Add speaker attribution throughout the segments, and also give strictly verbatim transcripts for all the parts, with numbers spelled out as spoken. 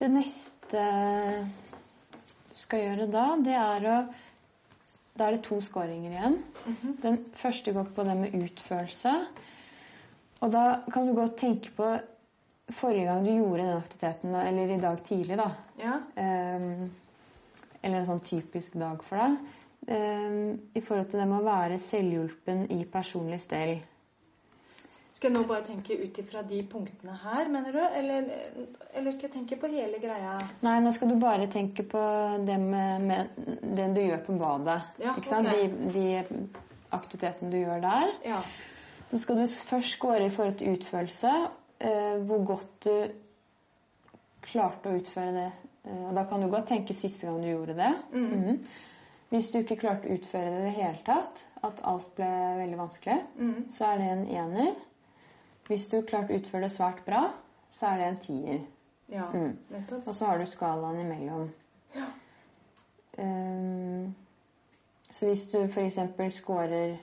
Speaker 1: Det neste du skal gjøre da, det er å da er det to skåringer igjen. Mm-hmm. Den første går på det med utførelse. Og da kan du godt tenke på forrige gang du gjorde den aktiviteten, eller i dag tidlig da.
Speaker 2: Ja.
Speaker 1: Um, eller en sånn typisk dag for deg. Um, I forhold til det med å være selvhjulpen i personlig stell.
Speaker 2: Skal jeg nå bare tenke ut ifra de punktene her, mener du? Eller, eller skal jeg tenke på hele greia?
Speaker 1: Nei, nå skal du bare tenke på det med, med det du gjør på badet.
Speaker 2: Ja,
Speaker 1: ikke sant?
Speaker 2: okay.
Speaker 1: De, de aktivitetene du gjør der.
Speaker 2: Ja.
Speaker 1: Så skal du først skåre i forhold til utførelse, eh, hvor godt du klarte å utføre det. Eh, og da kan du godt tenke siste gang du gjorde det.
Speaker 2: Mm.
Speaker 1: Mm. Hvis du ikke klarte å utføre det i det hele tatt, at alt ble veldig vanskelig, mm. så er det en ener. Hvis du klarte å utføre det svært bra, så er det en tier.
Speaker 2: Ja,
Speaker 1: mm.
Speaker 2: nettopp.
Speaker 1: Og så har du skalaen imellom.
Speaker 2: Ja.
Speaker 1: Um, så hvis du for eksempel skårer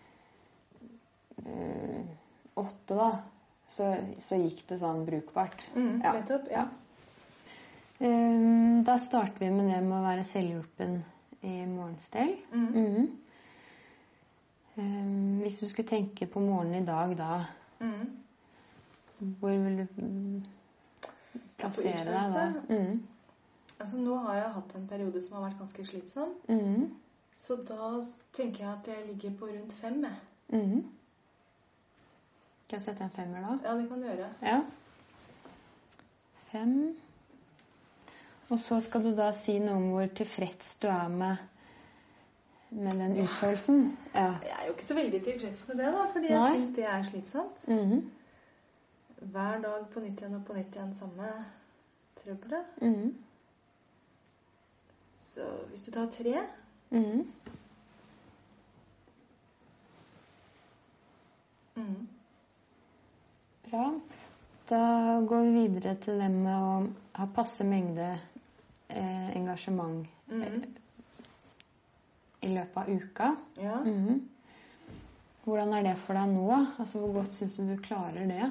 Speaker 1: uh, åtte da, så, så gikk det sånn brukbart.
Speaker 2: Mm, ja. Nettopp, ja.
Speaker 1: Um, da starter vi med det med å være selvhjulpen i morgenstell. Mm. Mm. Um, hvis du skulle tenke på morgenen i dag da, mm. hvor vil du plassere deg da? Mm.
Speaker 2: Altså nå har jeg hatt en periode som har vært ganske slitsom.
Speaker 1: Mm.
Speaker 2: Så da tenker jeg at jeg ligger på rundt fem.
Speaker 1: Mm. Kan jeg sette en femmer da?
Speaker 2: Ja, det kan du gjøre.
Speaker 1: Ja. Fem. Og så skal du da si noe om hvor tilfreds du er med med den utførelsen. Ja.
Speaker 2: Jeg er jo ikke så veldig tilfreds med det da, fordi jeg Nei. synes det er slitsomt.
Speaker 1: Mm-hmm.
Speaker 2: Hver dag på nytt igjen og på nytt igjen samme trøbbelet.
Speaker 1: Mm-hmm.
Speaker 2: Så hvis du tar tre.
Speaker 1: Mm-hmm.
Speaker 2: Mm.
Speaker 1: Bra. Da går vi videre til det med å ha passe mengde eh, engasjement mm. i løpet av uka.
Speaker 2: Ja.
Speaker 1: Mm-hmm. Hvordan er det for deg nå? Altså, hvor godt synes du du klarer det?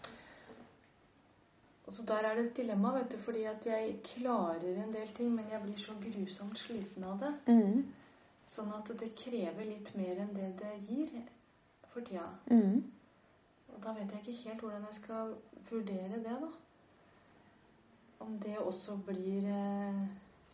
Speaker 2: Altså, der er det et dilemma, vet du, fordi at jeg klarer en del ting, men jeg blir så grusomt sliten av det.
Speaker 1: Mm.
Speaker 2: Sånn at det krever litt mer enn det det gir for tida.
Speaker 1: Mm.
Speaker 2: Og da vet jeg ikke helt hvordan jeg skal vurdere det da. Om det også blir... Eh,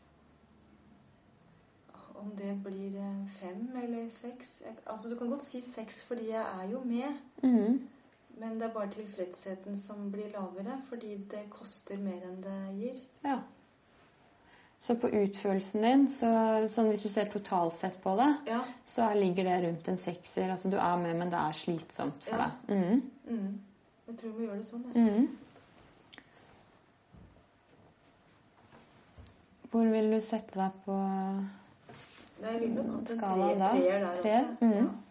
Speaker 2: om det blir eh, fem eller seks. Jeg, altså du kan godt si seks, fordi jeg er jo med.
Speaker 1: Mm.
Speaker 2: Men det er bare tilfredsheten som blir lavere, fordi det koster mer enn det gir.
Speaker 1: Ja. Så på utførelsen din, så, sånn hvis du ser totalt sett på det,
Speaker 2: ja.
Speaker 1: så ligger det rundt en sekser. Altså du er med, men det er slitsomt for
Speaker 2: ja.
Speaker 1: deg. Mm.
Speaker 2: Mm. Jeg tror vi gjør det sånn. Ja.
Speaker 1: Mm. Hvor vil du sette deg på
Speaker 2: Nei, jeg vil nok hatt en
Speaker 1: skalaen da?
Speaker 2: treer der
Speaker 1: tre?
Speaker 2: også.
Speaker 1: Mm.
Speaker 2: Ja.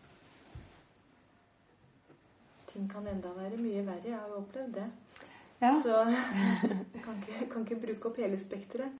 Speaker 2: Ting kan enda være mye verre, jeg har jo opplevd det. Ja. Så jeg kan ikke, kan ikke bruke opp hele spektret.